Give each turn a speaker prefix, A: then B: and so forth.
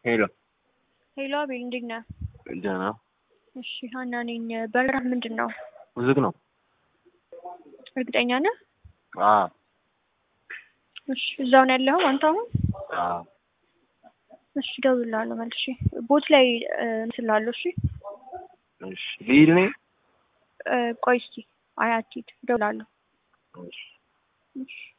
A: ሄሎ
B: ሄሎ አቤል እንዴት ነህ?
A: ደህና።
B: እሺ ሀና ነኝ። በረራ ምንድን ነው?
A: ዝግ ነው።
B: እርግጠኛ ነህ?
A: አዎ።
B: እሺ እዛው ነው ያለኸው አንተ አሁን?
A: አዎ።
B: እሺ እደውልልሃለሁ መልሼ ቦት ላይ ስላለሁ። እሺ
A: እሺ ልሂድ ነኝ።
B: ቆይ እስኪ አትሂድ፣ እደውልልሃለሁ።
A: እሺ
B: እሺ